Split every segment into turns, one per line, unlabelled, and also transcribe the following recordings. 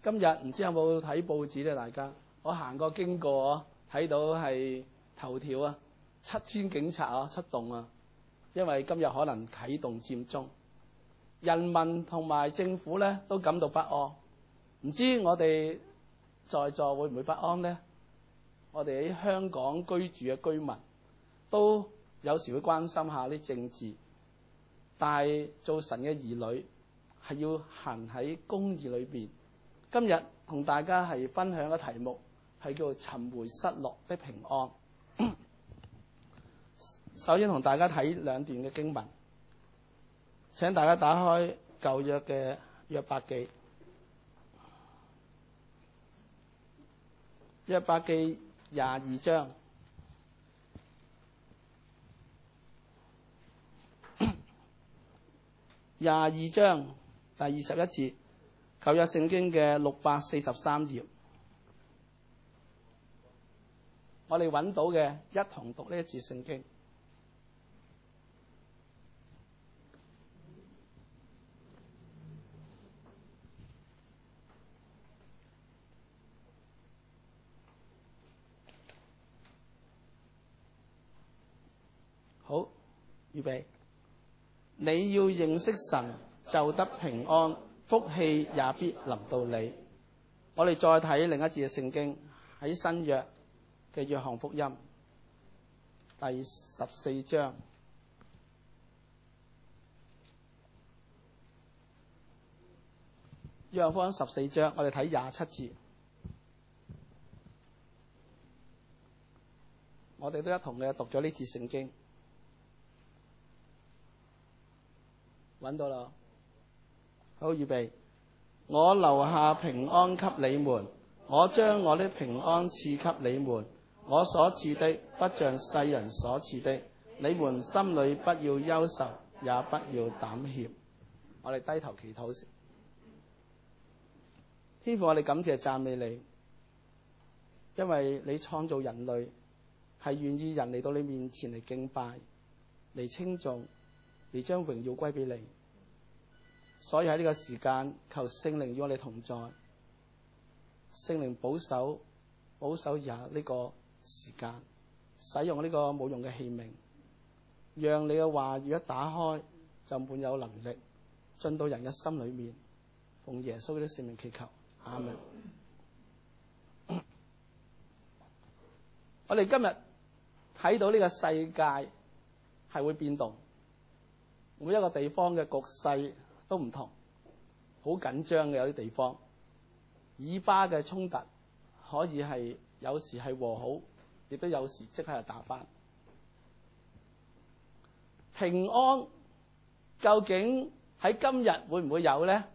今日唔知有冇睇報紙咧？大家我行過經過睇到係頭條啊，7000警察啊出動啊，因為今日可能啟動佔中，人民同埋政府咧都感到不安。唔知我哋在座會唔會不安呢？我哋喺香港居住嘅居民都有時會關心下啲政治，但係做神嘅兒女係要行喺公義裏邊。今日同大家係分享嘅題目係叫做尋回失落的平安。首先同大家睇兩段嘅經文，請大家打開舊約嘅約伯記，約伯記22章。22章第21節，舊約聖經嘅643頁，我哋揾到嘅一同讀呢一節聖經。好，預備。你要認識神，就得平安，福氣也必臨到你。我哋再睇另一節嘅聖經，喺新約嘅約翰福音第14章。約翰福音14章，我哋睇27節。我哋都一同嘅讀咗呢節聖經。揾到啦，好，預備。我留下平安給你們，我將我的平安賜給你們，我所賜的不像世人所賜的，你們心裏不要憂愁，也不要膽怯。我哋低頭祈禱先。天父，我哋感謝讚美你，因為你創造人類係願意人嚟到你面前嚟敬拜、嚟稱頌、嚟將榮耀歸俾你，所以喺呢個時間，求聖靈與我哋同在，聖靈保守而下呢個時間，使用呢個冇用嘅器皿，讓你嘅話語一打開就滿有能力進到人嘅心裏面。奉耶穌的聖名祈求，阿們。我哋今日睇到呢個世界係會變動。每一個地方嘅局勢都唔同，好緊張嘅有啲地方，以巴嘅衝突可以係有時係和好，亦都有時即刻就打翻。平安究竟喺今日會唔會有呢？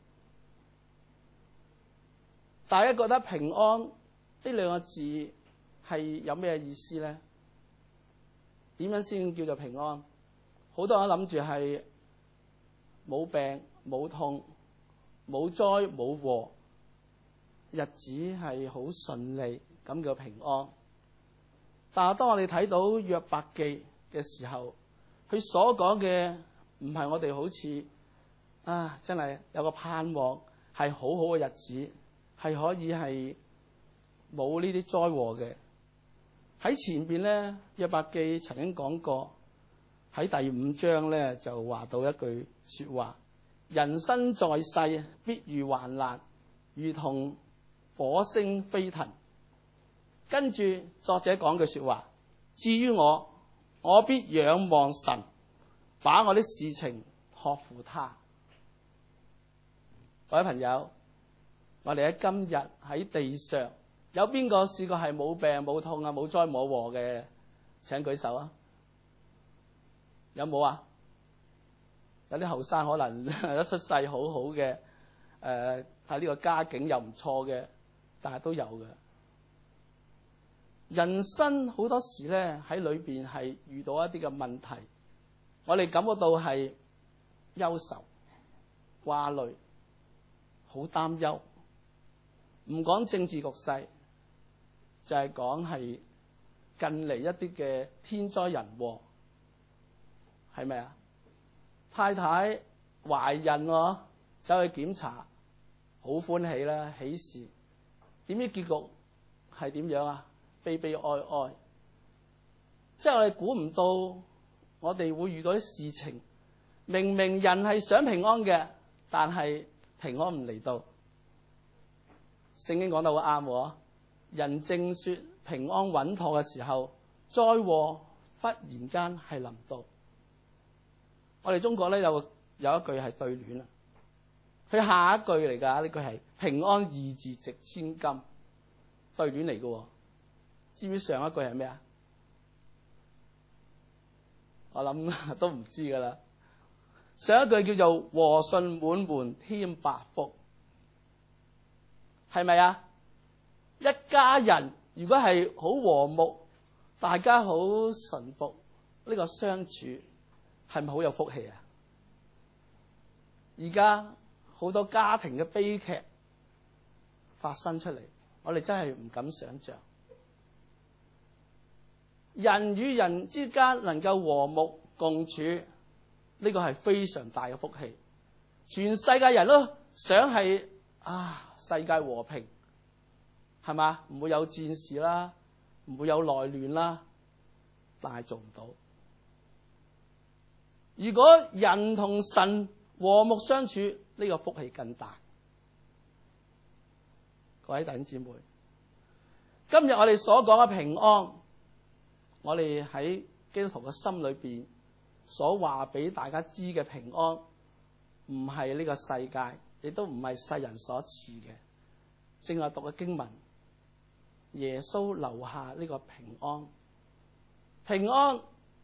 大家覺得平安呢兩個字係有咩意思呢？點樣先叫做平安？好多人諗住係冇病冇痛冇災冇禍，日子係好順利，咁叫平安。但係當我哋睇到約伯記嘅時候，佢所講嘅唔係我哋好似真係有個盼望係好好嘅日子，係可以係冇呢啲災禍嘅。喺前邊咧，約伯記曾經講過。喺第5章咧就話到一句說話：人生在世必遇患難，如同火星飛騰。跟住作者講句說話：至於我必仰望神，把我的事情託付他。各位朋友，我哋喺今日喺地上有邊個試過係冇病冇痛冇災冇禍嘅？請舉手啊！有冇啊？有啲後生可能一出世好好嘅，喺呢個家境又唔錯嘅，但係都有嘅。人生好多時咧喺裏邊係遇到一啲嘅問題，我哋感覺到係憂愁、掛慮、好擔憂。唔講政治局勢，就係講係近嚟一啲嘅天災人禍。係咪啊？太太懷孕走去檢查， 好歡喜啦，喜事。點知結局係點樣啊？悲悲哀哀。即係我哋估唔到，我哋會遇到啲事情，明明人係想平安嘅，但係平安唔嚟到。聖經講得好啱喎，人正說平安穩妥嘅時候，災禍忽然間係臨到。我哋中國咧有一句係對聯啊，佢下一句嚟㗎，呢句係平安二字值千金，對聯嚟㗎。知唔知上一句係咩啊？我諗都唔知㗎啦。上一句叫做和順滿門添百福，係咪啊？一家人如果係好和睦，大家好順服，呢個相處係咪好有福氣啊？而家好多家庭嘅悲劇發生出嚟，我哋真係唔敢想像。人與人之間能夠和睦共處，呢個係非常大嘅福氣。全世界人都想係世界和平，係嘛？唔會有戰事啦，唔會有內亂啦，但係做唔到。如果人同神和睦相處，呢個福氣更大。各位弟兄姊妹，今日我哋所講嘅平安，我哋喺基督徒嘅心裏邊所話俾大家知嘅平安，唔係呢個世界，亦都唔係世人所賜嘅。正係讀嘅經文，耶穌留下呢個平安，平安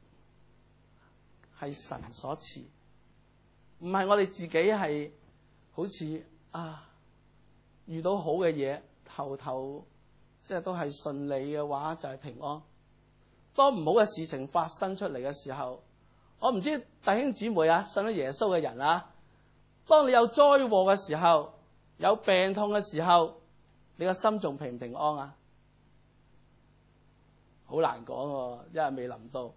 係神所賜，唔係我哋自己係好似遇到好嘅嘢，頭即係都係順利嘅話就係平安。當唔好嘅事情發生出嚟嘅時候，我唔知弟兄姊妹信咗耶穌嘅人當你有災禍嘅時候，有病痛嘅時候，你個心仲平唔平安啊？好難講喎，因為未臨到。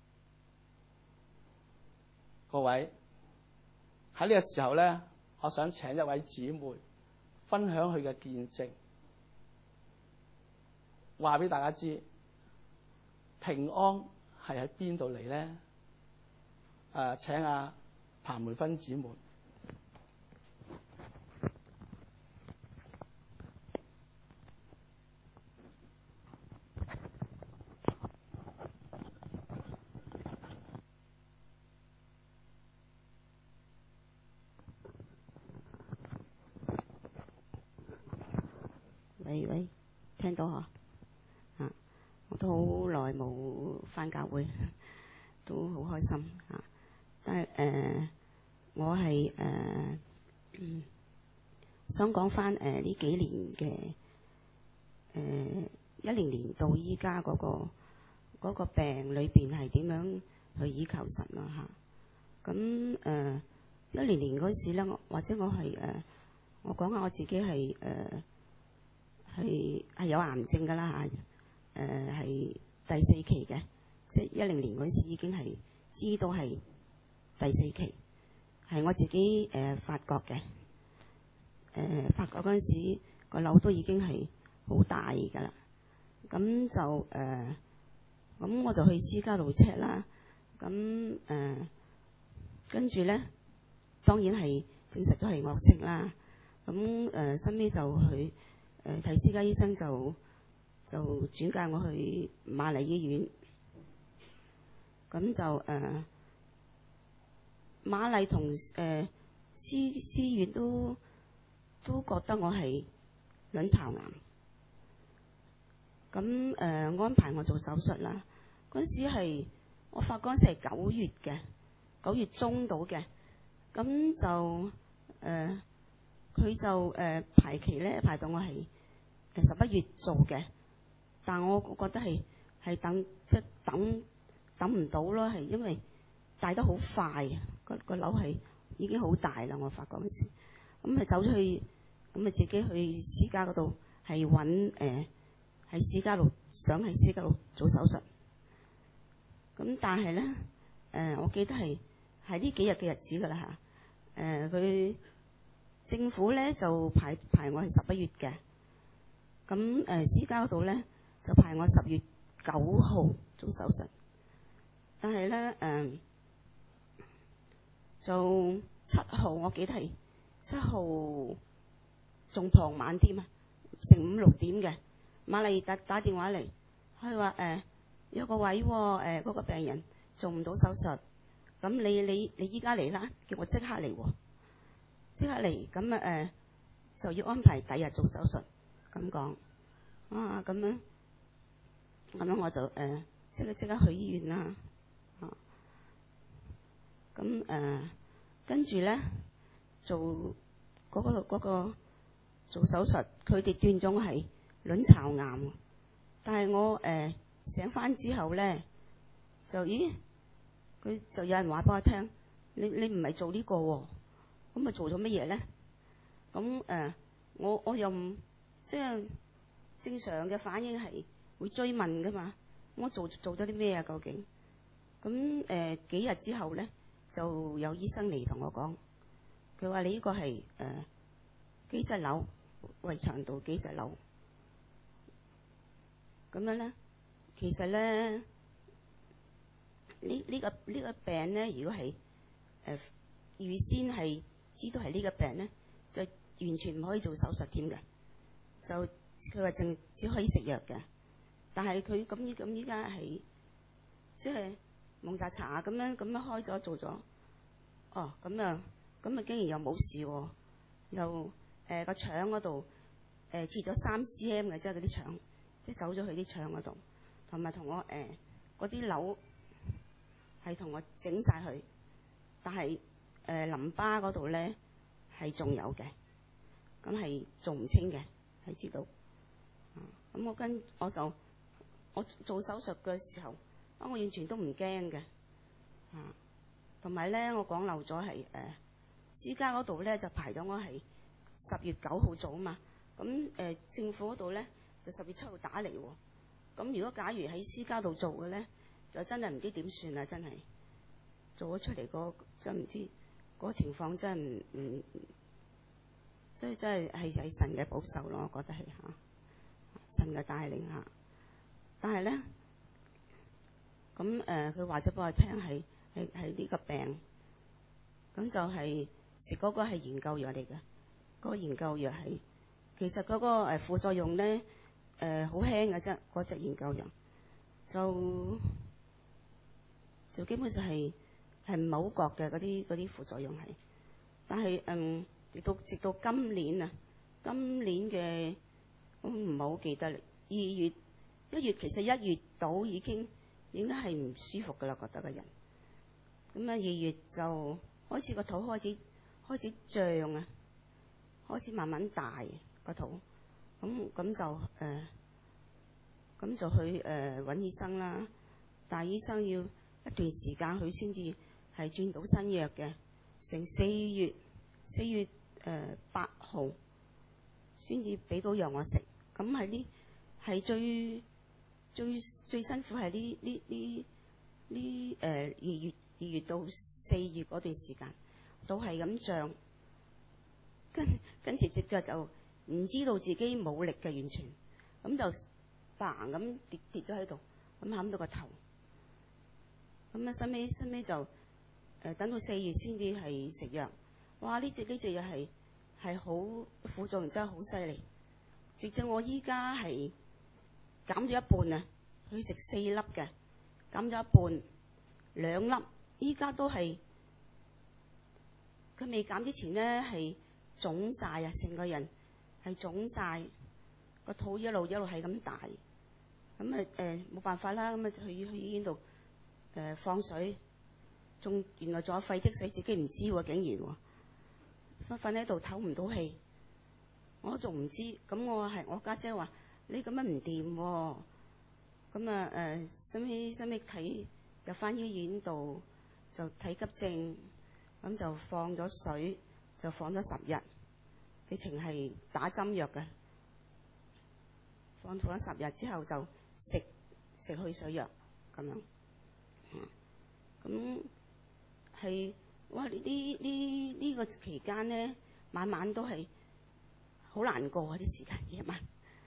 各位喺呢個時候咧，我想請一位姊妹分享佢嘅見證，話俾大家知平安係喺邊度嚟咧？請彭梅芬姊妹。
喂，聽到嗬？我都好耐冇返教會，都好開心嚇。但係我係想講返呢幾年嘅10年到依家嗰個病裏邊係點樣去依靠神啦嚇。咁10年嗰時咧，或者我係我講下我自己係係有癌症㗎啦嚇，係第4期嘅，即係10年嗰時已經係知道係第4期，係我自己發覺嘅。發覺嗰陣時個瘤都已經係好大㗎啦，咁就咁我就去私家度 check 啦，咁跟住咧當然係證實咗係惡性啦，咁後尾就去睇私家醫生就轉介我去瑪麗醫院，咁就瑪麗同私院都覺得我係卵巢癌，咁安排我做手術啦。嗰陣時係我發嗰陣時係9月嘅，9月中到嘅，咁就佢就排期咧排到我係11月做嘅，但我覺得係等唔到咯，係因為大得好快，個瘤係已經好大啦。我發覺嗰時，咁咪走咗去，咁咪自己去私家嗰度係揾喺私家度想喺私家度做手術，咁但係咧我記得係呢幾日嘅日子㗎啦嚇，佢政府咧就排我係11月嘅，咁私家嗰度咧就排我10月9號做手術，但係咧就7號我記得係7號仲傍晚添啊，成5、6點嘅，瑪麗打電話嚟，佢話有個位喎，嗰個病人做唔到手術，咁你依家嚟啦，叫我即刻嚟喎，即刻嚟，咁就要安排第日做手術，咁講啊，咁樣我就即刻去醫院啦，咁跟住咧做嗰個做手術，佢哋斷咗我係卵巢癌，但係我醒翻之後咧就佢就有人話俾我聽，你唔係做呢個喎，咁咪做咗乜嘢咧？咁我又唔即係正常嘅反應係會追問噶嘛，我做咗啲咩啊？究竟咁幾日之後咧就有醫生嚟同我講，佢話你呢個係基質瘤，胃腸道基質瘤，咁樣咧其實咧呢個病咧，如果係預先係知道係呢個病咧，就完全唔可以做手術添嘅。就佢話只可以食藥嘅，但係佢咁依家係即係蒙查查咁樣開咗做咗，哦咁啊竟然又冇事喎，又個腸嗰度切咗3 cm 嘅，即係嗰啲腸即係走咗去啲腸嗰度，同埋同我嗰啲瘤係同我整晒佢，但係淋巴嗰度咧係仲有嘅，咁係做唔清嘅，係知道。咁我做手術嘅時候，我完全都唔驚嘅，同埋咧我講漏咗係私家嗰度咧就排咗我係10月9號做啊嘛，咁政府嗰度咧就10月7號打嚟喎，咁如果假如喺私家度做嘅咧，就真係唔知點算啦，真係做咗出嚟真唔知嗰個情況真係唔真係神嘅保守咯，我覺得係神嘅帶領下。但係咧咁佢話咗俾我聽係呢個病，咁就係食嗰個係研究藥嚟嘅，嗰個研究藥係其實嗰個副作用咧好輕嘅啫，嗰隻研究藥就基本上係唔係好覺嘅嗰啲副作用係，但係直到今年嘅我唔係好記得啦，1月其實1月到已經係唔舒服噶啦，覺得個人咁啊2月就開始個肚開始脹啊，開始慢慢大個肚，咁就去揾醫生啦，但係醫生要一段時間佢先至係轉到新藥嘅，成4月8號先至俾到藥我食。咁係最辛苦係呢2月到4月嗰段時間，都係咁脹，跟住隻腳就唔知道自己冇力嘅完全，咁就嘭咁跌咗喺度，咁冚到個頭。咁啊，收尾就等到4月先至係食藥。哇！呢隻藥係好副作用真係好犀利。直至我依家係減咗一半啊，佢食4粒嘅，減咗一半2粒，依家都係佢未減之前咧係腫晒啊，成個人係腫晒，個肚一路係咁大，咁冇辦法啦，咁啊去醫院度放水，原來仲有肺積水，自己唔知喎，竟然喎，瞓喺度唞唔到氣。我仲唔知，咁我家姐話你咁樣唔掂喎，咁啊收尾睇入翻醫院度就睇急症，咁就放咗水，就放咗10日，直情係打針藥嘅，放咗10日之後就食去水藥咁樣，咁係哇呢個期間咧， 晚晚都係好難過啊！啲時間夜晚，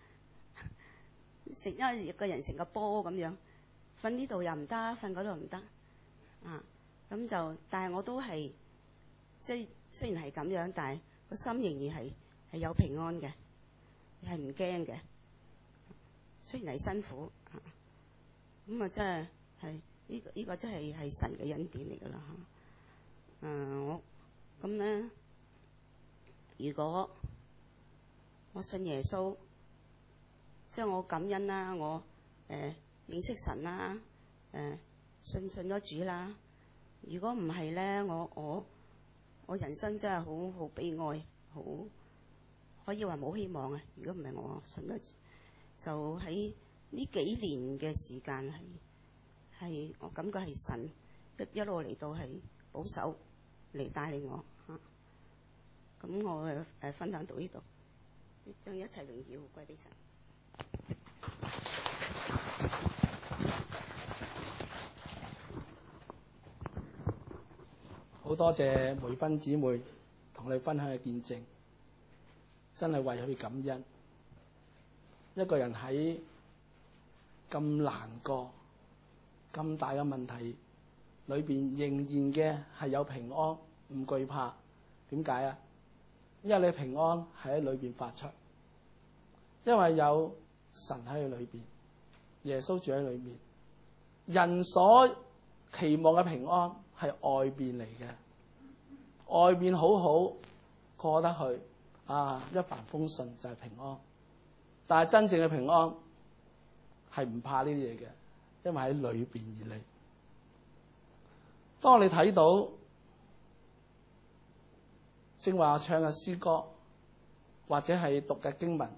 因為個人成個波咁樣，瞓呢度又唔得，瞓嗰度唔得啊！咁就，但係我都係即係雖然係咁樣，但係個心仍然係有平安嘅，係唔驚嘅。雖然係辛苦，咁啊真係呢個真係神嘅恩典嚟㗎啦嚇。我咁咧，如果我信耶穌，即係我感恩啦，我認識神啦，信咗主啦。如果唔係咧，我人生真係好悲哀，好可以話冇希望啊！如果唔係我信咗主，就喺呢幾年嘅時間係我感覺係神一路嚟到係保守嚟帶領我嚇。咁我分享到呢度，將一切榮耀歸俾神。
好多謝梅芬姊妹同你分享嘅見證，真係為佢感恩。一個人喺咁難過、咁大嘅問題裏邊，仍然嘅係有平安，唔懼怕。點解啊？因為你平安係喺裏邊發出，因為有神喺佢裏邊，耶穌住喺裏面。人所期望嘅平安係外邊嚟嘅，外邊好好過得去一帆風順就係平安。但係真正嘅平安係唔怕呢啲嘢嘅，因為喺裏邊而嚟。當你睇到正話唱嘅詩歌，或者係讀嘅經文，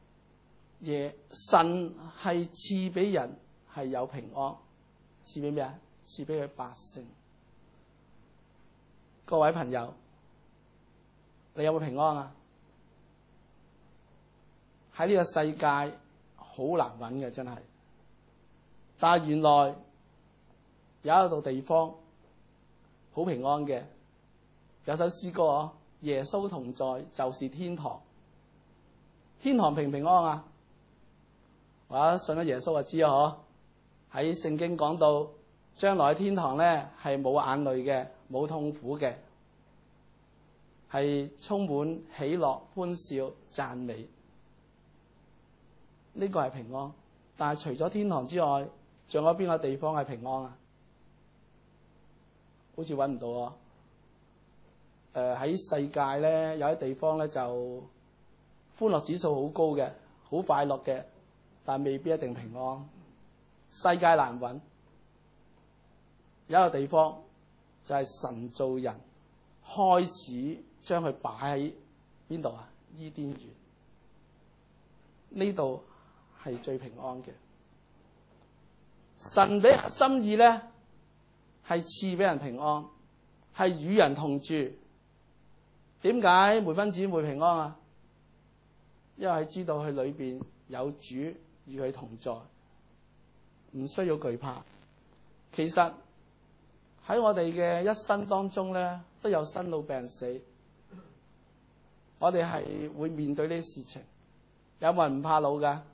神係賜俾人係有平安，賜俾咩啊？賜俾佢百姓。各位朋友，你有冇平安啊？喺呢個世界好難揾嘅，真係。但係原來有一度地方好平安嘅，有首詩歌耶穌同在就是天堂。天堂平唔平安啊？或者信咗耶穌就知啊，喺聖經講到將來天堂咧係冇眼淚嘅，冇痛苦嘅，係充滿喜樂、歡笑、讚美。呢個係平安。但係除咗天堂之外，仲有邊個地方係平安啊？好似揾唔到啊！喺世界咧有啲地方咧就歡樂指數好高嘅，好快樂嘅，但未必一定平安。世界難揾。有一個地方就係神造人，開始將佢擺喺邊度啊？伊甸園。呢度係最平安嘅。神俾人心意咧，係賜俾人平安，係與人同住。點解梅芬姊妹平安啊？因為知道佢裏邊有主與佢同在，唔需要懼怕。其實喺我哋嘅一生當中咧，都有生老病死，我哋係會面對呢啲事情。有冇人唔怕老㗎？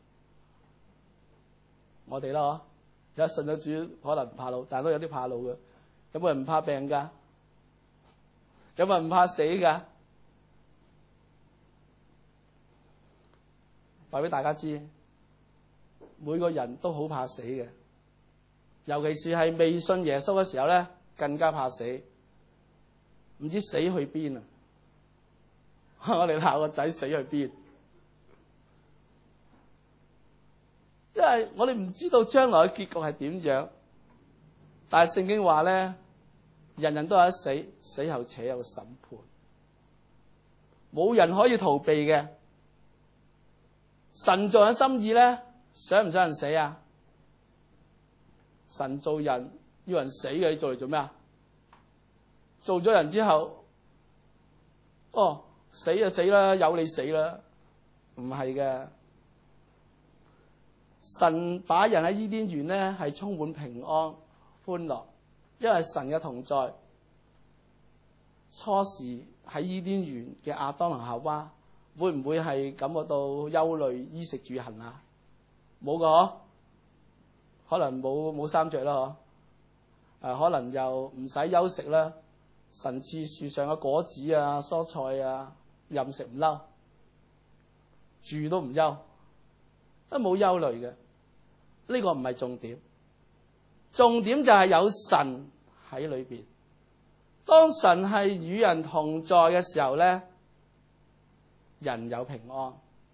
我哋啦，有信咗主可能唔怕老，但係都有啲怕老嘅。有冇人唔怕病㗎？有冇人唔怕死㗎？話俾大家知，每個人都好怕死嘅，尤其是係未信耶穌嘅時候咧，更加怕死，唔知死去邊啊！我哋鬧個仔死去邊？因為我哋唔知道將來嘅結局係點樣，但係聖經話咧，人人都有一死，死後且有審判，冇人可以逃避嘅。神造人心意咧，想唔想人死啊？神造人要人死嘅，你做嚟做咩啊？做咗人之後，死就死啦，由你死啦，唔係嘅。神把人喺伊甸園咧係充滿平安歡樂，因為神嘅同在。初時喺伊甸園嘅亞當同夏娃，會唔會係感覺到憂慮衣食住行啊？冇噶嗬，可能冇衫着啦嗬，可能又唔使休息啦，神賜樹上嘅果子啊、蔬菜啊，任食唔嬲，住都唔憂，都冇憂慮嘅。呢個唔係重點，重點就係有神喺裏邊。當神係與人同在嘅時候咧，人有平安。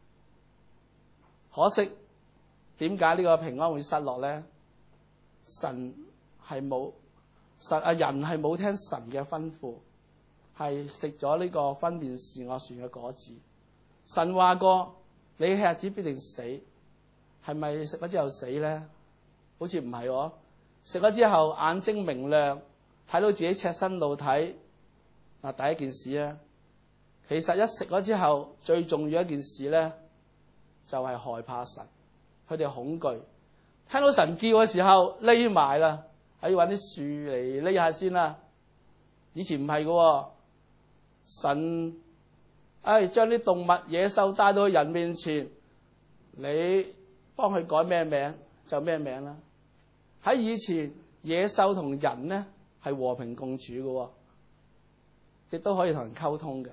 可惜點解呢個平安會失落咧？人係冇聽神嘅吩咐，係食咗呢個分辨善惡樹嘅果子。神話過你吃日子必定死，係咪食咗之後死咧？好似唔係喎，食咗之後眼睛明亮，睇到自己赤身露體。第一件事啊，其實一食咗之後，最重要一件事咧，就係害怕神，佢哋恐懼，聽到神叫嘅時候匿埋啦，要搵啲樹嚟匿下先啦。以前唔係嘅，神將啲動物野獸帶到人面前，你幫佢改咩名就咩名啦。喺以前，野獸同人呢係和平共處嘅，亦都可以同人溝通嘅。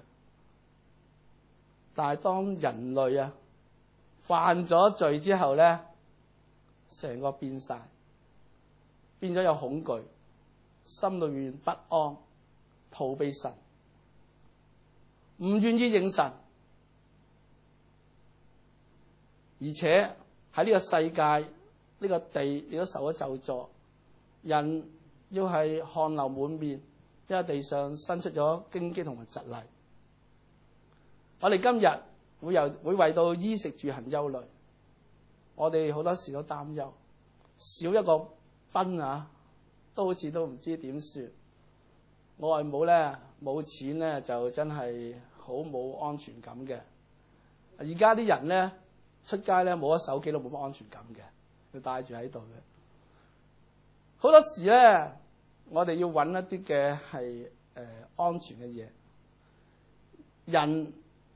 但係當人類犯咗罪之後咧，成個變晒，變咗有恐懼，心裏面不安，逃避神，唔願意認神，而且喺呢個世界呢個地亦都受咗咒詛，人要係汗流滿面，因為地上生出咗荊棘同埋蒺藜。我哋今日會為到衣食住行憂慮，我哋好多時都擔憂，少一個賓都好似都唔知點算。我外母咧冇錢咧就真係好冇安全感嘅。而家啲人咧出街咧冇咗手機都冇乜安全感嘅，要帶住喺度嘅。好多時咧，我哋要揾一啲嘅係安全嘅嘢。人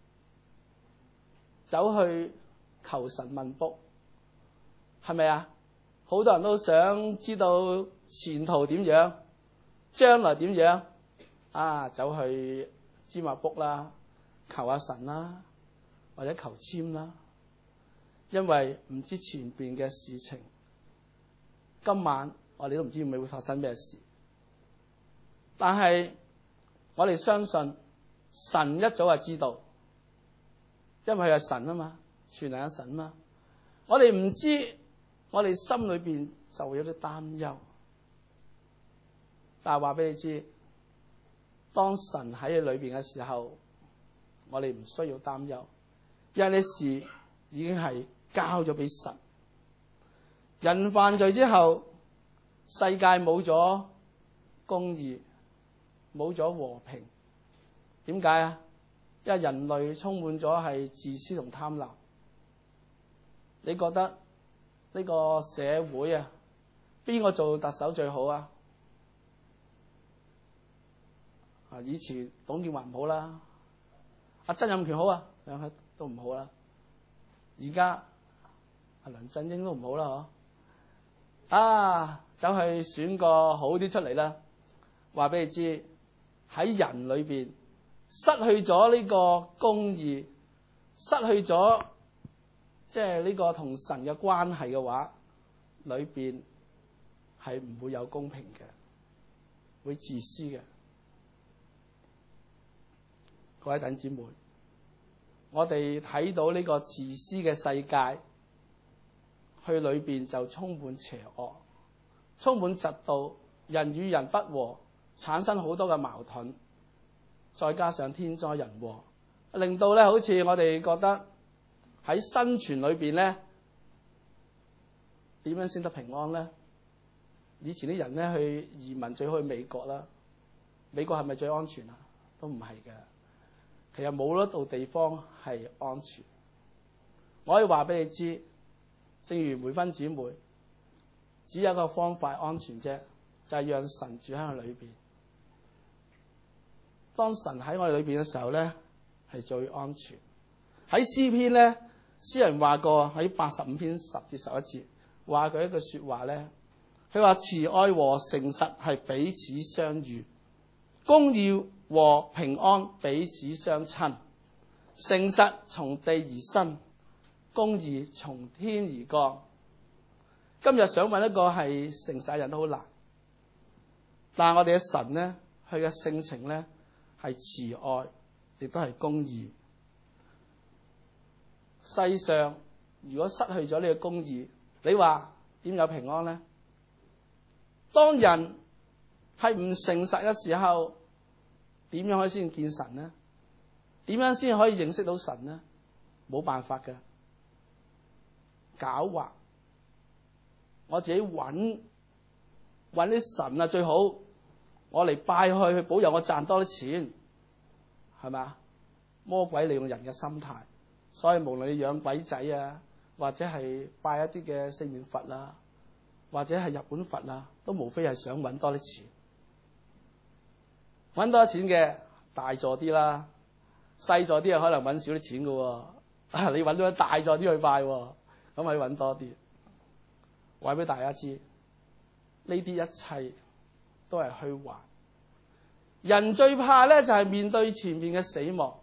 走去求神問卜，係咪啊？好多人都想知道前途點樣，將來點樣走去占下卜啦，求下神啦，或者求簽啦，因為唔知前邊嘅事情。今晚我哋都唔知會發生咩事，但係我哋相信神一早就知道，因為佢係神啊嘛，全能嘅神啊嘛。我哋唔知，我哋心裏邊就會有啲擔憂。但係話俾你知，當神喺你裏邊嘅時候，我哋唔需要擔憂，因為啲事已經係交咗俾神。人犯罪之後，世界冇咗公義，冇咗和平。點解啊？因為人類充滿咗係自私同貪婪。你覺得呢個社會邊個做特首最好啊？以前董建華唔好啦，曾蔭權好啊，兩個都唔好啦。而家梁振英都唔好啦，走去選個好啲出嚟啦。話俾你知，喺人裏邊失去咗呢個公義，失去咗即係呢個同神嘅關係嘅話，裏邊係唔會有公平嘅，會自私嘅。各位弟兄姊妹，我哋睇到呢個自私嘅世界，去裏邊就充滿邪惡，充滿嫉妒，人與人不和，產生好多嘅矛盾，再加上天災人禍，令到咧好似我哋覺得喺生存裏邊咧，點樣先得平安咧？以前啲人咧去移民最好去美國啦，美國係咪最安全啊？都唔係嘅。其實冇一度地方係安全。我可以話俾你知，正如梅芬姊妹，只有一個方法安全啫，就係讓神住喺佢裏邊。 當神喺我哋裏邊嘅時候咧，係最安全。喺詩篇咧，詩人話過喺85篇10至11節，話佢一句說話咧，佢話慈愛和誠實係彼此相遇，公義和平安彼此相親，誠實從地而生，公義從天而降。今日想揾一個係誠實嘅人都好難，但係我哋嘅神咧，佢嘅性情咧係慈愛，亦都係公義。世上如果失去咗呢個公義，你話點有平安呢？當人係唔誠實嘅時候，點樣可以先見神呢？點樣先可以認識到神呢？冇辦法嘅，狡猾。我自己揾啲神啊，最好我嚟拜去保佑我賺多啲錢，係咪？魔鬼利用人嘅心態，所以無論你養鬼仔啊，或者係拜一啲嘅四面佛啊，或者係日本佛啊，都無非係想揾多啲錢。揾多啲錢嘅大座啲啦，細座啲啊可能揾少啲錢㗎喎。你揾咗大座啲去拜喎，咁咪揾多啲。話俾大家知，呢啲一切都係虛幻。人最怕咧就係面對前面嘅死亡。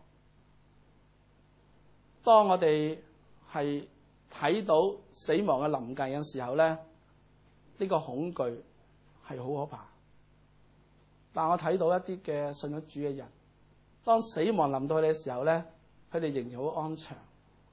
當我哋係睇到死亡嘅臨近嘅時候咧，呢個恐懼係好可怕。但我睇到一啲嘅信咗主嘅人，當死亡臨到佢哋嘅時候咧，佢哋仍然好安詳。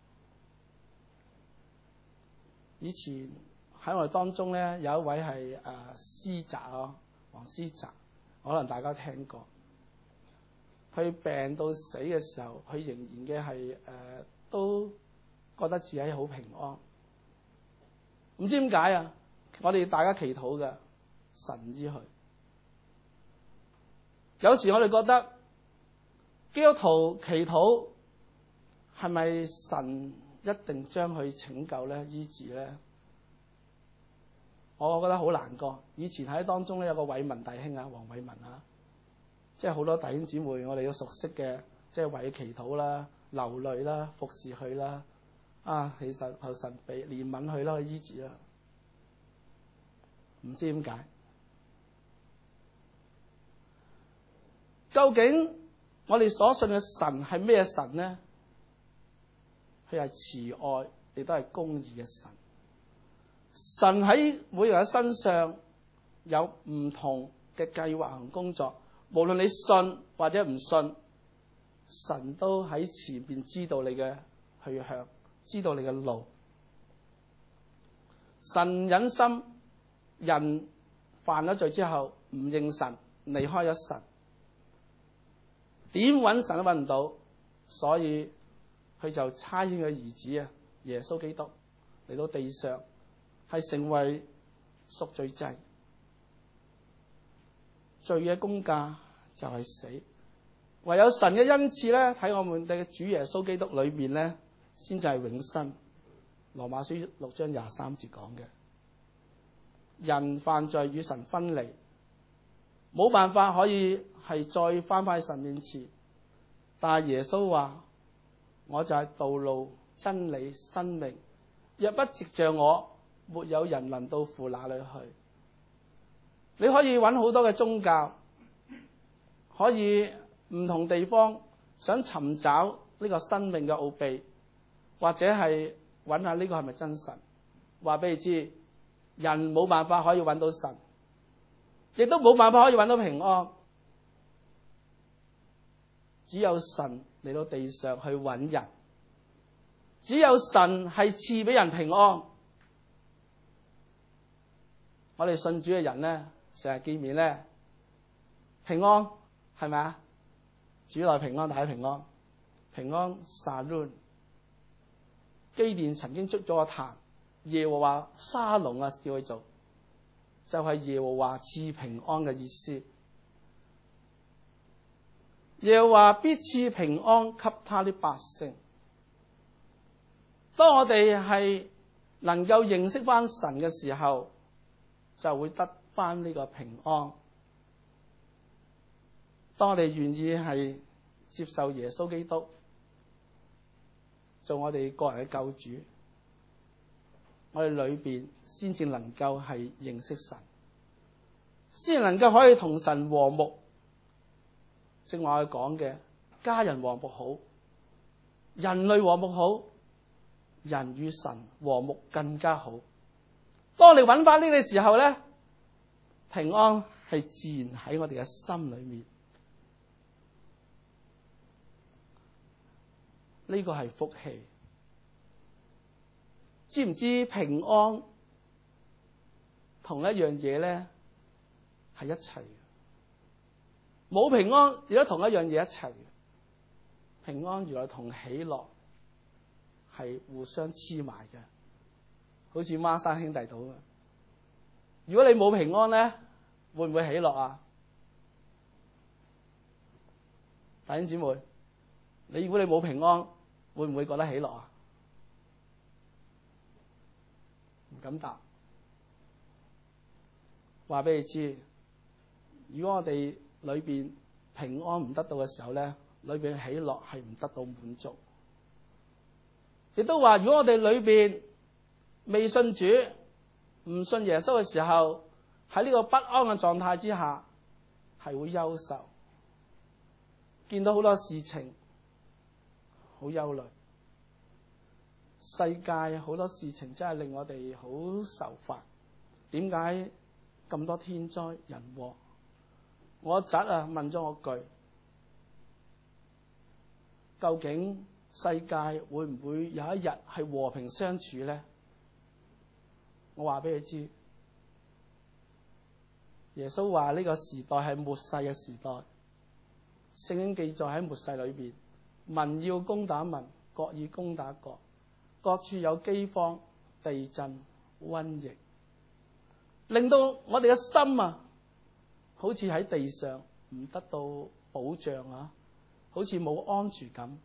以前喺我哋當中咧，有一位係施澤啊，黃施澤，可能大家聽過。佢病到死嘅時候，佢仍然嘅係都覺得自己好平安。唔知點解啊？我哋大家祈禱嘅，神知佢。有時我哋覺得基督徒祈禱係咪神一定將佢拯救咧、醫治咧？我覺得好難過。以前喺當中咧有個偉文弟兄啊，黃偉文啊，即係好多弟兄姊妹我哋都熟悉嘅，即係為佢祈禱啦、流淚啦、服侍佢啦，其實求神俾憐憫佢啦、去醫治啦。唔知點解？究竟我哋所信嘅神係咩神呢？佢係慈愛，亦都係公義嘅神。神喺每個人身上有唔同嘅計劃同工作，無論你信或者唔信，神都喺前面知道你嘅去向，知道你嘅路。神忍心人犯咗罪之後唔認神，離開咗神，點揾神都揾唔到，所以佢就差遣佢兒子啊，耶穌基督嚟到地上，係成為贖罪祭。罪嘅工價就係死，唯有神嘅恩賜咧，喺我們嘅主耶穌基督裏邊咧，先至係永生。羅馬書6章23節講嘅，人犯罪與神分離，冇辦法可以係再翻返去神面前。但係耶穌話：我就係道路、真理、生命，若不藉著我，沒有人能到父那裏去。你可以揾好多嘅宗教，可以唔同地方想尋找呢個生命嘅奧秘，或者係揾下呢個係咪真神。話俾你知，人冇辦法可以揾到神，亦都冇辦法可以揾到平安。只有神嚟到地上去揾人，只有神係賜俾人平安。我哋信主嘅人咧，成日見面咧，平安係咪啊？主內平安，大家平安，平安 Shalom。基甸曾經築咗個壇，耶和華沙龍啊，叫佢做，就係耶和華賜平安嘅意思。耶和華必賜平安給他的百姓。當我哋係能夠認識翻神嘅時候，就會得翻呢個平安。 當我哋願意係接受耶穌基督做我哋個人嘅救主，我哋裏邊先至能夠係認識神，先能夠可以同神和睦。正話我講嘅，家人和睦好，人類和睦好，人與神和睦更加好。當你揾翻呢個時候咧，平安係自然喺我哋嘅心裏面。呢個係福氣。知唔知平安同一樣嘢咧係一齊嘅？冇平安亦都同一樣嘢一齊嘅。平安原來同喜樂係互相黐埋嘅，好似孖生兄弟到嘅。如果你冇平安咧，會唔會喜樂啊？弟兄姊妹，如果你冇平安，會唔會覺得喜樂啊？唔敢答。話俾你知，如果我哋裏邊平安唔得到嘅時候咧，裏邊喜樂係唔得到滿足。亦都話，如果我哋裏邊未信主、唔信耶穌嘅時候，喺呢個不安嘅狀態之下，係會憂愁，見到好多事情，好憂慮。世界好多事情真係令我哋好愁煩。點解咁多天災人禍？我侄問咗我句，究竟世界會唔會有一日係和平相處呢？我話俾你知，耶穌話呢個時代係末世嘅時代。聖經記載喺末世裏邊，民要攻打民，國要攻打國，各處有饑荒、地震、瘟疫，令到我哋嘅心好似喺地上唔得到保障啊，好似冇安全感。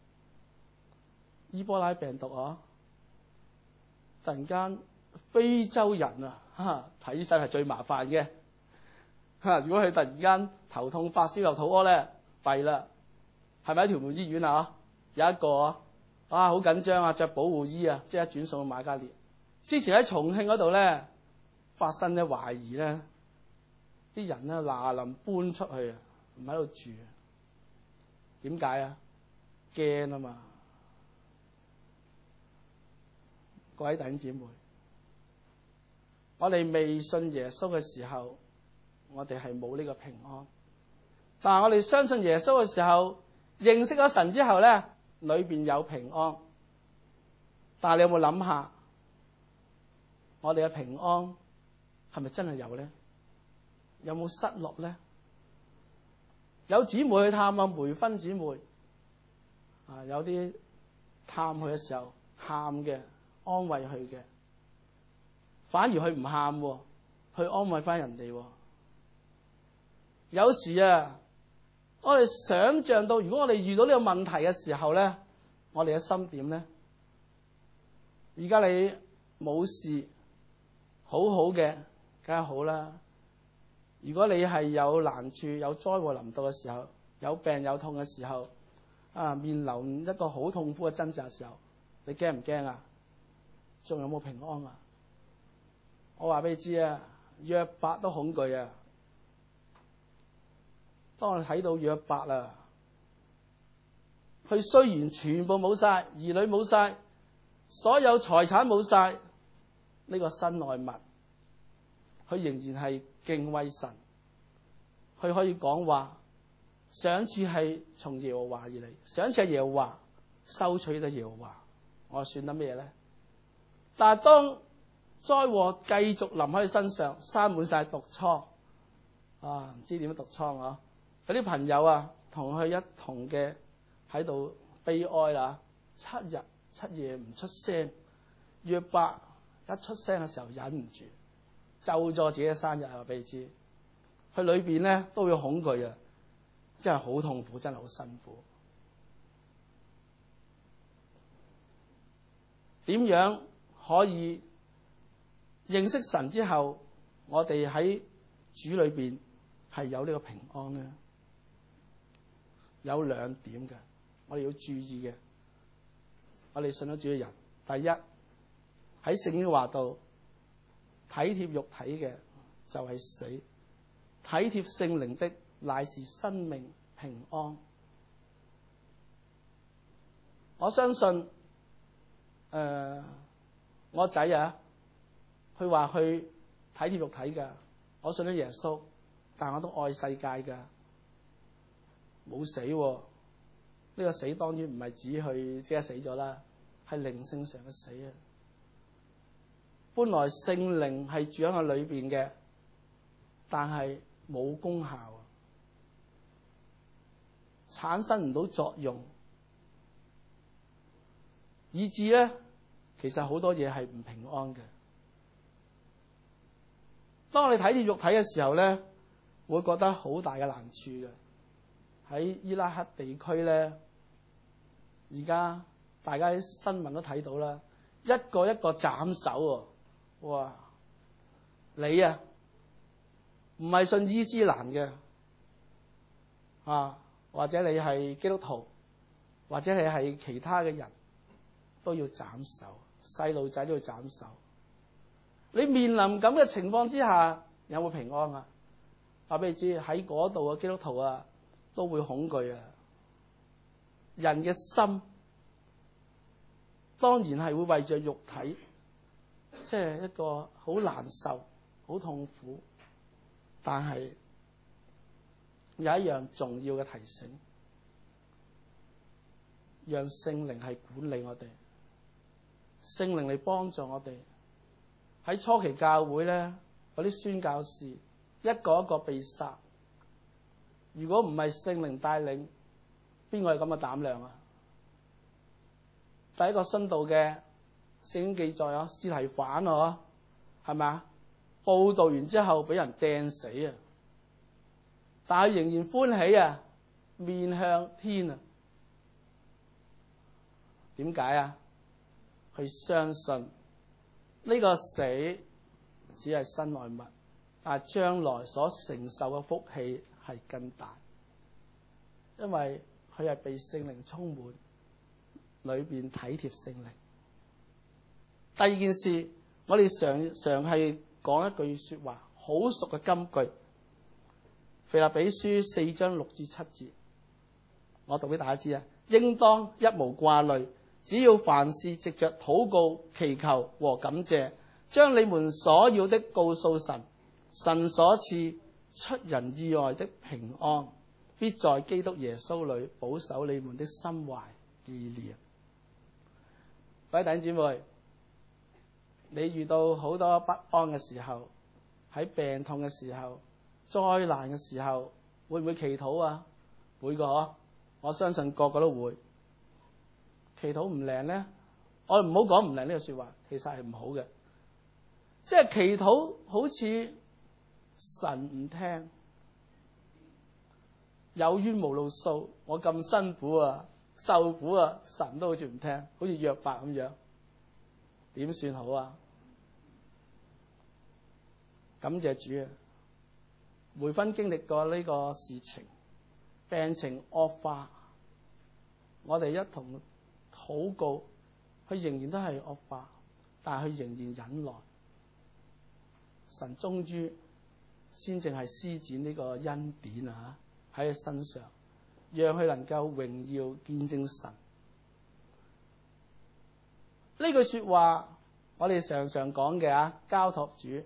伊波拉病毒突然間非洲人睇醫生係最麻煩嘅。如果佢突然間頭痛、發燒又肚屙咧，弊啦。係咪喺屯門醫院有一個好緊張着保護衣即刻轉送到瑪嘉烈。之前喺重慶嗰度咧發生咧懷疑咧啲人咧嗱臨搬出去唔喺度住。點解啊？驚啊嘛！各位弟兄姊妹，我哋未信耶穌嘅時候，我哋係冇呢個平安。但係我哋相信耶穌嘅時候，認識咗神之後咧，裏邊有平安。但係你有冇諗下，我哋嘅平安係咪真係有咧？有冇失落咧？有姊妹去探梅芬姊妹，有啲探佢嘅時候喊嘅，安慰佢嘅，反而佢唔喊，去安慰翻人哋。有時我哋想象到，如果我哋遇到呢個問題嘅時候咧，我哋嘅心點咧？而家你冇事，好好嘅，梗係好啦。如果你係有難處、有災禍臨到嘅時候，有病有痛嘅時候，面臨一個好痛苦嘅掙扎嘅時候，你驚唔驚啊？仲有冇平安啊？我話俾你知約伯都恐懼啊！當我睇到約伯佢雖然全部冇晒，兒女冇晒，所有財產冇晒，呢個身外物，佢仍然係敬畏神。佢可以講話，賞賜係從耶和華而嚟，賞賜係耶和華，收取都耶和華，我算得咩咧？但係當災禍繼續臨喺佢身上，生滿晒毒瘡，唔知點樣毒瘡有啲朋友同佢一同嘅喺度悲哀啦，7日7夜唔出聲。約伯一出聲嘅時候忍唔住，咒咗自己嘅生日話俾你知，佢裏邊咧都會恐懼真係好痛苦，真係好辛苦。點樣可以認識神之後，我哋喺主裏邊係有呢個平安呢？ 有兩點嘅，我哋要注意嘅。我哋信咗主嘅人，第一喺聖經話到，體貼肉體嘅就係死，體貼聖靈的乃是生命平安。我相信我仔啊，佢話去體貼肉體㗎，我信咗耶穌，但我都愛世界㗎，冇死喎。呢個死當然唔係指佢即刻死咗啦，係靈性上嘅死啊。本來聖靈係住喺我裏邊嘅，但係冇功效，產生唔到作用，以致咧其實好多嘢係唔平安嘅。當我哋體貼肉體嘅時候咧，會覺得好大嘅難處嘅。喺伊拉克地區咧，而家大家啲新聞都睇到啦，一個一個斬首喎，哇！你啊，唔係信伊斯蘭嘅啊，或者你係基督徒，或者你係其他嘅人，都要斬首，細路仔都要斬首。你面臨咁嘅情況之下，有冇平安啊？話俾你知，喺嗰度嘅基督徒啊，都會恐懼啊！人嘅心當然係會為着肉體，即係一個好難受、好痛苦。但係有一樣重要嘅提醒，讓聖靈係管理我哋，聖靈嚟幫助我哋。喺初期教會咧，嗰啲宣教士一個一個被殺。如果唔係聖靈帶領，邊個有咁嘅膽量啊？第一個殉道嘅聖經記載啊，司提反啊，係咪啊？報道完之後俾人掟死啊，但係仍然歡喜啊，面向天啊。點解啊？佢相信呢個死只係身外物，但係將來所承受嘅福氣係更大，因為佢係被聖靈充滿，裏邊體貼聖靈。第二件事，我哋常係講一句說話，好熟嘅金句，腓立比書4章6至7節，我讀俾大家知啊。應當一無掛慮，只要凡事藉着禱告、祈求和感謝，將你們所要的告訴神，神所賜出人意外的平安，必在基督耶穌裏保守你們的心懷意念。各位弟兄姊妹，你遇到好多不安嘅時候，喺病痛嘅時候、災難嘅時候，會唔會祈禱啊？會嘅嗬，我相信個個都會。祈禱唔靈咧，我唔好講唔靈呢個說話，其實係唔好嘅。即係祈禱好似神唔聽，有冤無路訴，我咁辛苦啊，受苦啊，神都好似唔聽，好似約伯咁樣，點算好啊？感謝主啊！梅芬經歷過呢個事情，病情惡化，我哋一同禱告，佢仍然都係惡化，但係佢仍然忍耐。神終於先正係施展呢個恩典啊，喺佢身上，讓佢能夠榮耀見證神。呢句說話我哋常常講嘅啊，交託主。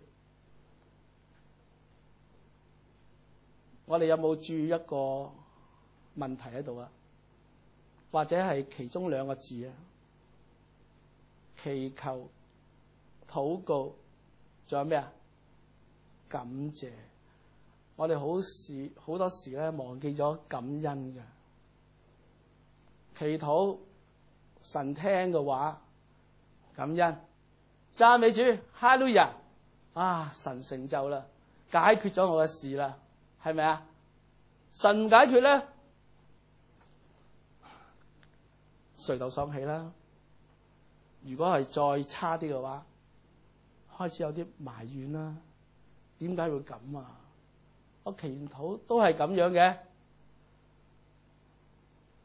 我哋有冇注意一個問題喺度啊？或者係其中兩個字啊？祈求、禱告，仲有咩啊？感謝。我哋好多時咧忘記咗感恩嘅。祈禱神聽嘅話，感恩，讚美主，哈利路亞啊！神成就啦，解決咗我嘅事啦。係咪啊？神唔解決咧，垂頭喪氣啦。如果係再差啲嘅話，開始有啲埋怨啦。點解會咁啊？我祈禱都係咁樣嘅。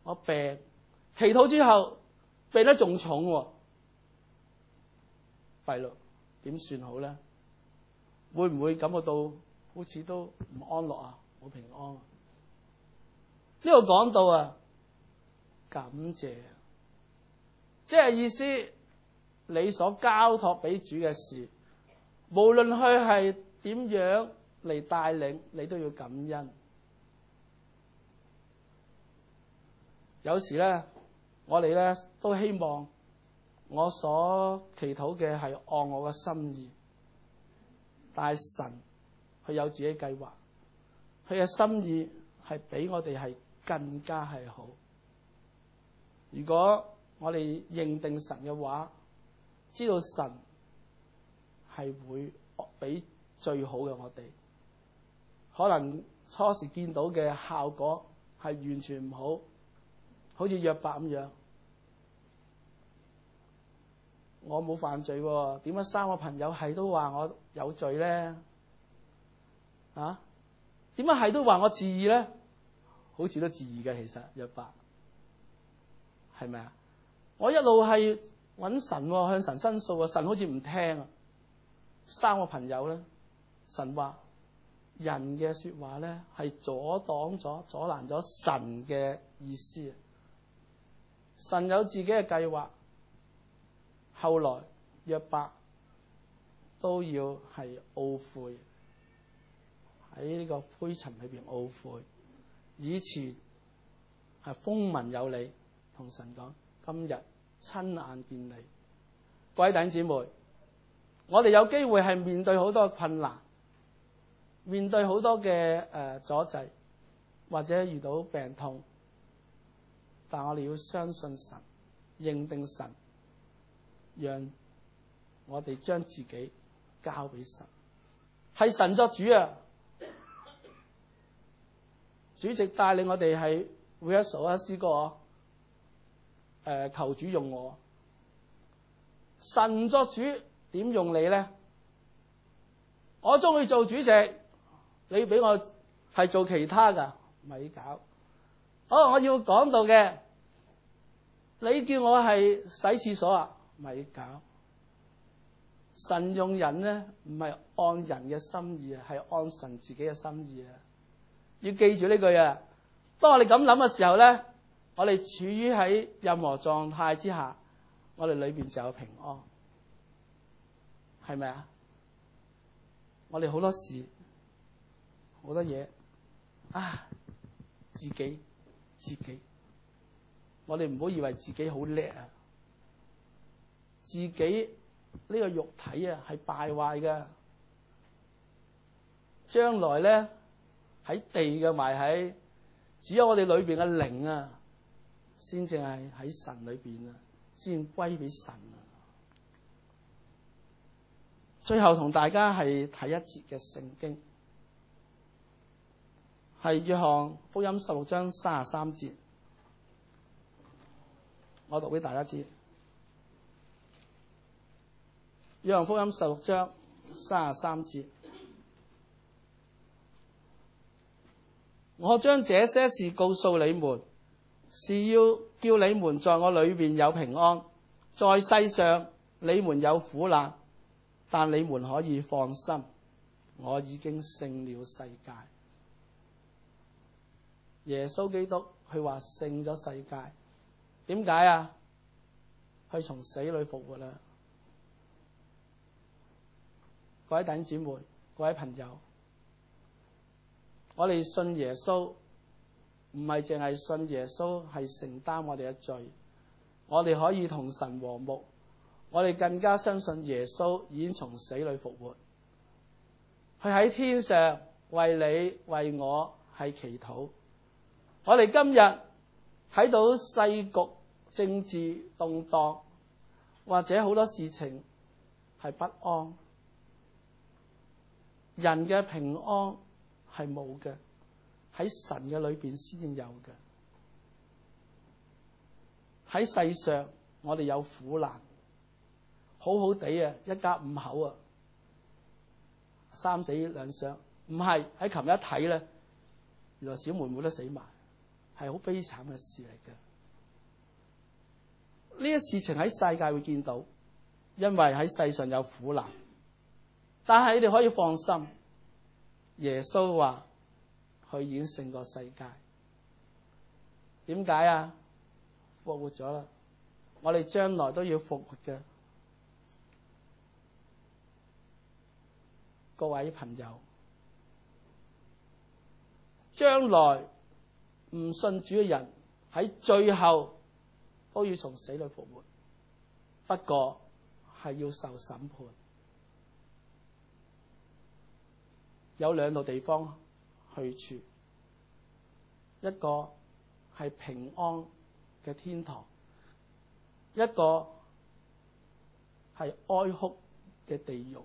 我病，祈禱之後病得仲重喎，弊咯，點算好咧？會唔會感覺到好似都唔安樂啊，冇平安啊？呢度講到啊，感謝，即係意思你所交託俾主嘅事，無論佢係點樣嚟帶領，你都要感恩。有時咧，我哋咧都希望我所祈禱嘅係按我嘅心意，但係神佢有自己計劃，佢嘅心意係比我哋係更加係好。如果我哋認定神嘅話，知道神係會俾最好嘅我哋，可能初時見到嘅效果係完全唔好，好似約伯咁樣，我冇犯罪喎，點解三個朋友係都話我有罪咧？啊，點解係都話我自義咧？好似都自義嘅，其實約伯係咪啊？我一路係揾神喎，向神申訴啊，神好似唔聽啊。三個朋友咧，神話人嘅說話咧係阻擋咗、阻攔咗神嘅意思。神有自己嘅計劃，後來約伯都要係懊悔，喺呢個灰塵裏邊懊悔。以前係風聞有你，同神講，今日親眼見你。各位弟兄姊妹，我哋有機會係面對好多困難，面對好多嘅阻滯，或者遇到病痛，但我哋要相信神，認定神，讓我哋將自己交俾神，係神作主啊！主席帶領我哋係會一首詩歌，求主用我。神作主點用你咧？我中意做主席，你俾我係做其他噶，咪搞。我要講道嘅，你叫我係洗廁所啊，咪搞。神用人咧，唔係按人嘅心意啊，係按神自己嘅心意啊。要記住呢句啊！當我哋咁諗嘅時候咧，我哋處於喺任何狀態之下，我哋裏邊就有平安，係咪啊？我哋好多事，好多嘢啊，自己，我哋唔好以為自己好叻啊！自己呢個肉體啊係敗壞嘅，將來咧。喺地嘅埋喺，只有我哋裏邊嘅靈啊，先正係喺神裏邊啊，先歸俾神啊。最後同大家係睇一節嘅聖經，係約翰福音16章33節，我讀俾大家知。約翰福音16章33節。我將這些事告訴你們，是要叫你們在我裏面有平安。在世上你們有苦難，但你們可以放心，我已經勝了世界。耶穌基督佢話勝咗世界，點解啊？佢從死裏復活啦！各位弟兄姊妹，各位朋友。我哋信耶穌，唔係淨係信耶穌係承擔我哋嘅罪，我哋可以同神和睦，我哋更加相信耶穌已經從死裏復活，佢喺天上為你為我係祈禱。我哋今日睇到世局政治動盪，或者好多事情係不安，人嘅平安係冇嘅，喺神嘅裏邊先至有嘅。喺世上我哋有苦難，好好地啊，一家5口啊，3死2傷，唔係喺琴日一睇咧，原來小妹妹都死埋， 係好悲慘嘅事嚟嘅。呢啲事情喺世界會見到，因為喺世上有苦難。但係你哋可以放心，耶穌話佢已經勝過世界。點解啊？復活咗啦，我哋將來都要復活嘅。各位朋友，將來唔信主嘅人喺最後都要從死裏復活，不過係要受審判。有兩度地方去處，一個係平安嘅天堂，一個係哀哭嘅地獄。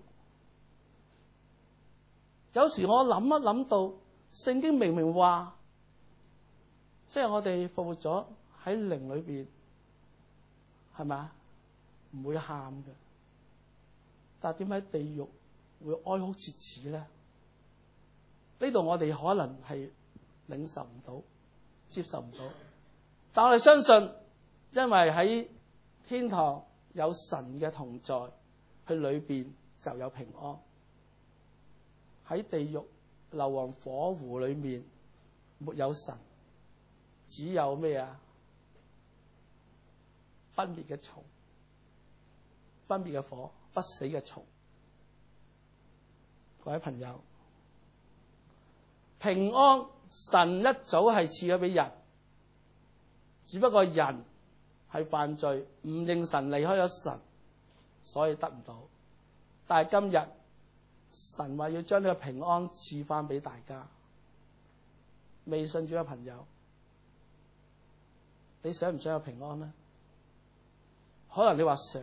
有時我諗一諗到，聖經明明話，即係我哋復活咗喺靈裏邊，係咪啊？唔會喊嘅，但係點解地獄會哀哭切齒咧？呢度我哋可能係領受唔到、接受唔到，但我哋相信，因為喺天堂有神嘅同在，佢裏邊就有平安。喺地獄硫磺火湖裏面沒有神，只有咩啊？不滅嘅蟲，不滅嘅火，不死嘅蟲。各位朋友，平安神一早係賜咗俾人，只不過人係犯罪，唔認神，離開咗神，所以得唔到。但係今日神話要將呢個平安賜翻俾大家。未信主嘅朋友，你想唔想有平安呢？可能你話想，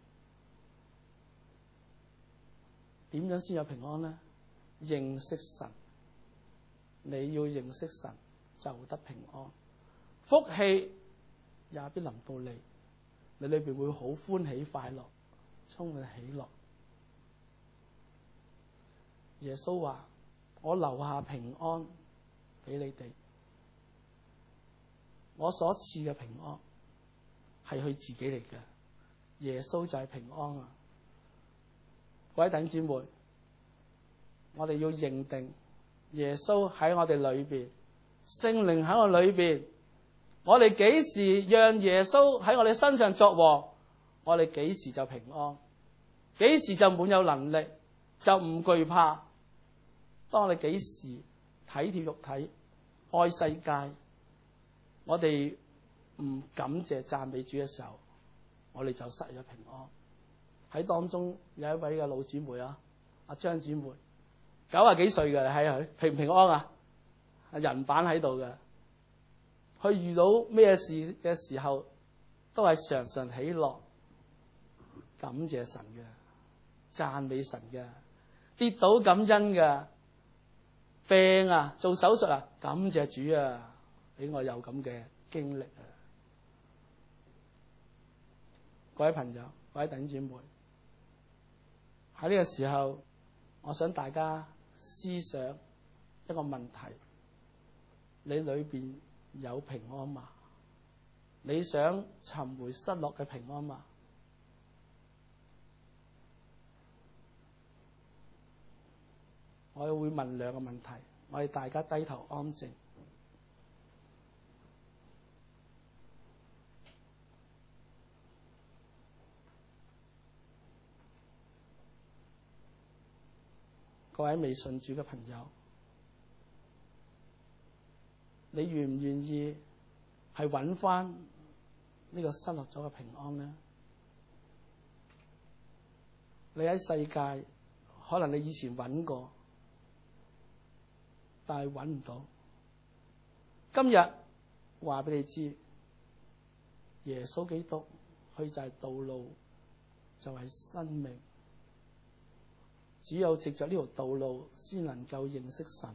點樣先有平安呢？認識神，你要認識神就得平安，福氣也必臨到你，你裏邊會好歡喜快樂，充滿喜樂。耶穌話：我留下平安俾你哋，我所賜嘅平安係佢自己嚟嘅。耶穌就係平安啊！各位弟兄姊妹，我哋要認定耶穌喺我哋裏邊，聖靈喺我裏邊，我哋幾時讓耶穌喺我哋身上作王，我哋幾時就平安，幾時就滿有能力，就唔懼怕。當我哋幾時體貼肉體、愛世界，我哋唔感謝讚美主嘅時候，我哋就失咗平安。喺當中有一位嘅老姊妹啊，阿張姊妹，90幾歲嘅，你睇下佢平唔平安啊？人板喺度嘅，佢遇到咩事嘅時候，都係常常喜樂，感謝神嘅，讚美神嘅，跌倒感恩嘅。病啊，做手術啊，感謝主啊，俾我有咁嘅經歷啊！各位朋友，各位弟兄姊妹，喺呢個時候，我想大家思想一個問題：你裏邊有平安嗎？你想尋回失落嘅平安嗎？我會問兩個問題，我哋大家低頭安靜。各位未信主嘅朋友，你願唔願意係揾翻呢個失落咗嘅平安呢？你喺世界，可能你以前揾過，但係揾唔到。今日話俾你知，耶穌基督佢就係道路，就係生命。只有藉着呢條道路，先能夠認識神。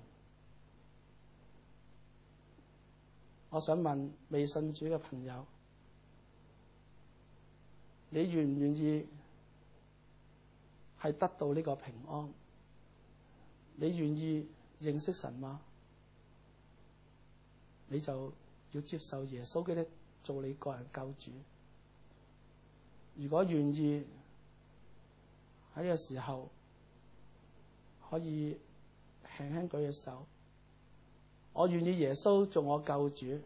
我想問未信主嘅朋友，你願唔願意係得到呢個平安？你願意認識神嗎？你就要接受耶穌基督做你個人救主。如果願意喺呢個時候，可以輕輕舉隻手，我願意耶穌做我救主。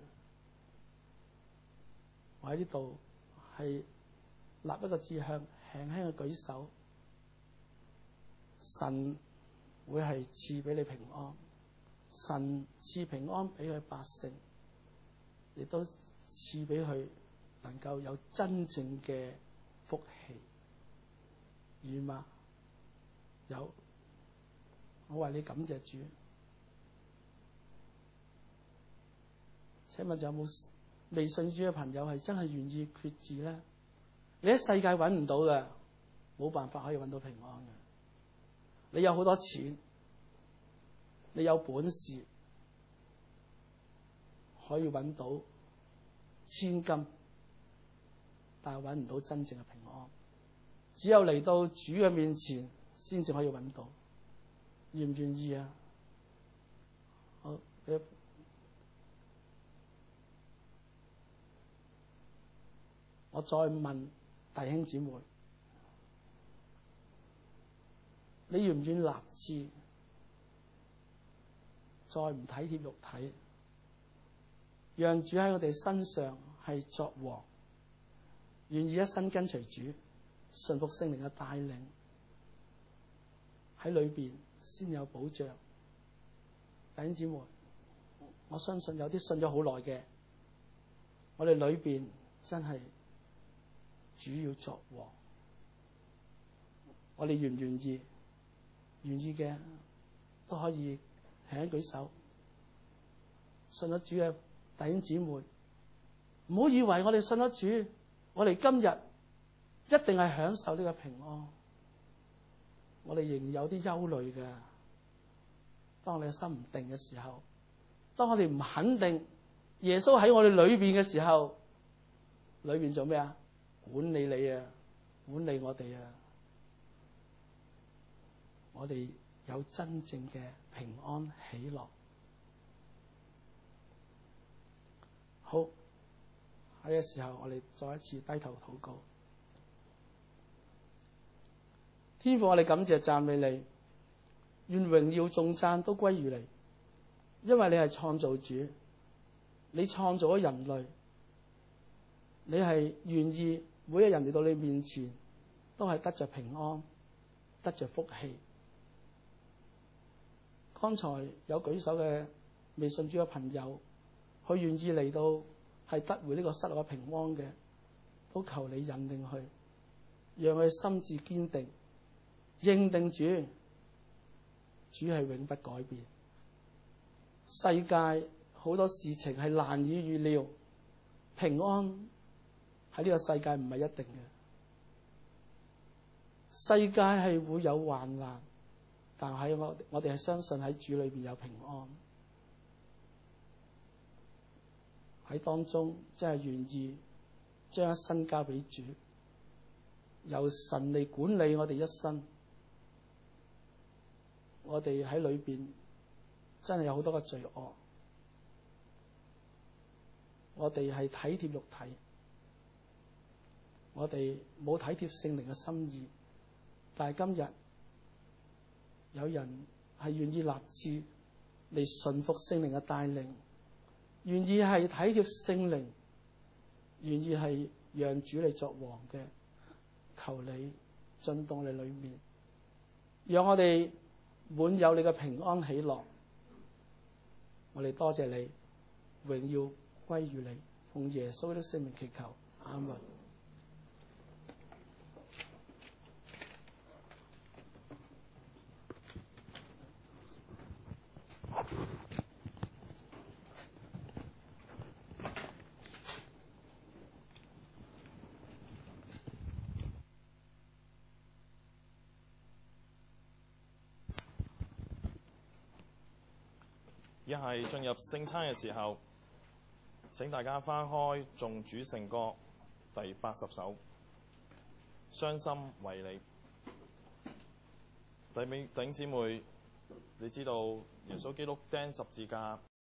我喺呢度係立一個志向，輕輕嘅舉手，神會係賜俾你平安，神賜平安俾佢百姓，亦都賜俾佢能夠有真正嘅福氣。願嗎？有，我為你感謝主。請問仲有冇未信主嘅朋友係真係願意決志咧？你喺世界揾唔到嘅，冇辦法可以揾到平安嘅。你有好多錢，你有本事可以揾到千金，但係揾唔到真正嘅平安。只有嚟到主嘅面前，先至可以揾到。願唔願意啊？好，我再問弟兄姊妹，你願唔願立志，再唔體貼肉體，讓主喺我哋身上係作王，願意一生跟隨主，順服聖靈嘅帶領，喺裏邊先有保障。弟兄姊妹，我相信有啲信咗好耐嘅，我哋裏邊真係主要作王。我哋願唔願意？願意嘅都可以輕輕舉手。信咗主嘅弟兄姊妹，唔好以為我哋信咗主，我哋今日一定係享受呢個平安。我哋仍然有啲憂慮嘅。當你嘅心唔定嘅時候，當我哋唔肯定耶穌喺我哋裏邊嘅時候，裏邊做咩啊？管理你啊，管理我哋啊。我哋有真正嘅平安喜樂。好，喺呢個時候，我哋再一次低頭禱告。天父，我哋感謝讚美你，願榮耀頌讚都歸於你，因為你係創造主，你創造咗人類，你係願意每一人嚟到你面前都係得着平安，得着福氣。剛才有舉手嘅未信主嘅朋友，佢願意嚟到係得回呢個失落嘅平安嘅，都求你引領佢，讓佢心志堅定，認定主係永不改變。世界好多事情係難以預料，平安喺呢個世界唔係一定嘅。世界係會有患難，但係我哋係相信喺主裏邊有平安。喺當中真係願意將一生交俾主，由神嚟管理我哋一生。我哋喺裏邊真係有好多嘅罪惡，我哋係體貼肉體，我哋冇體貼聖靈嘅心意。但係今日有人係願意立志嚟順服聖靈嘅帶領，願意係體貼聖靈，願意係讓主嚟作王嘅，求你進到你裏面，讓我哋滿有你嘅平安喜樂。我哋多謝你，榮耀歸於你，奉耶穌的聖名祈求，阿門。
一係進入聖餐嘅時候，請大家翻開頌主聖歌第80首，傷心為你。弟兄姊妹，你知道耶穌基督釘十字架